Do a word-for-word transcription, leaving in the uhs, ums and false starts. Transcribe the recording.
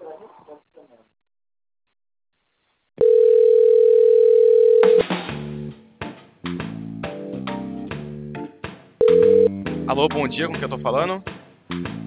Alô, bom dia, com quem eu tô falando?